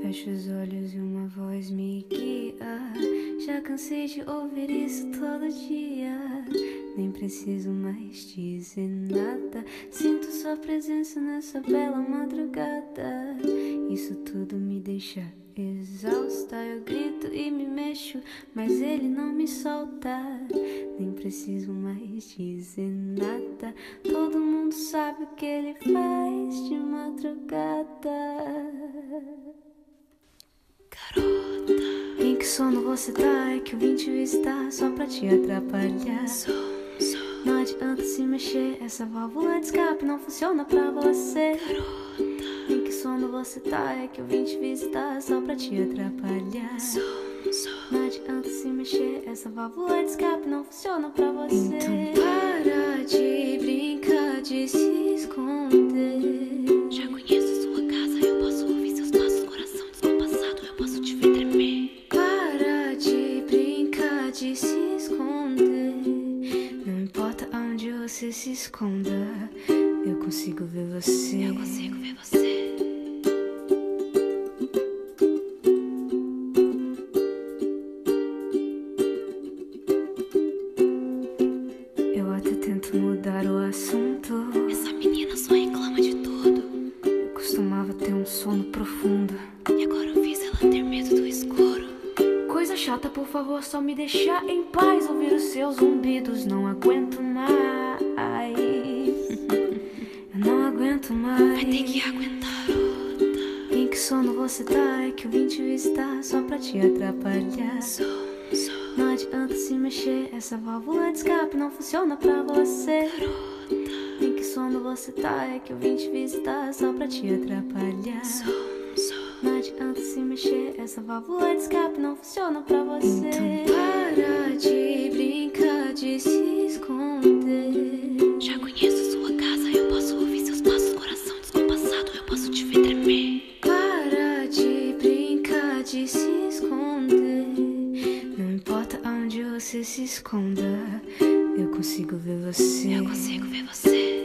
Fecho os olhos e uma voz me guia. Já cansei de ouvir isso todo dia. Nem preciso mais dizer nada. Sinto sua presença nessa bela madrugada. Isso tudo me deixa exausta. Eu grito e me mexo, mas ele não me solta. Nem preciso mais dizer nada. Todo mundo sabe o que ele faz de madrugada. Garota, em que sono você tá? É que eu vim te visitar só pra te atrapalhar. Não adianta se mexer, essa válvula de escape não funciona pra você. Garota, em que sono você tá? É que eu vim te visitar só pra te atrapalhar. Não adianta se mexer, essa válvula de escape não funciona pra você. Então para de brincar, de se esconder. Já conheço sua casa, eu posso ouvir seus passos. Coração descompassado, eu posso te ver tremer. Para de brincar, de se esconder. Não importa aonde você se esconda, eu consigo ver você. Eu consigo ver você. Eu até tento mudar o assunto. Essa menina só reclama de tudo. Eu costumava ter um sono profundo. E agora eu fiz ela ter medo do escuro. Coisa chata, por favor, só me deixar em paz. Ouvir os seus zumbidos, não aguento mais. Eu não aguento mais. Vai ter que aguentar, garota. Em que sono você tá? É que eu vim te visitar só pra te atrapalhar. Não adianta se mexer, essa válvula de escape não funciona pra você. Garota, Em que sono você tá? É que eu vim te visitar só pra te atrapalhar. Não adianta se mexer, essa válvula de escape não funciona pra você. Então para de brincar, de se esconder. já conheço sua casa, eu posso ouvir seus passos. Coração descompassado, eu posso te ver tremer. Para de brincar, de se esconder. Não importa aonde você se esconda, eu consigo ver você. Eu consigo ver você.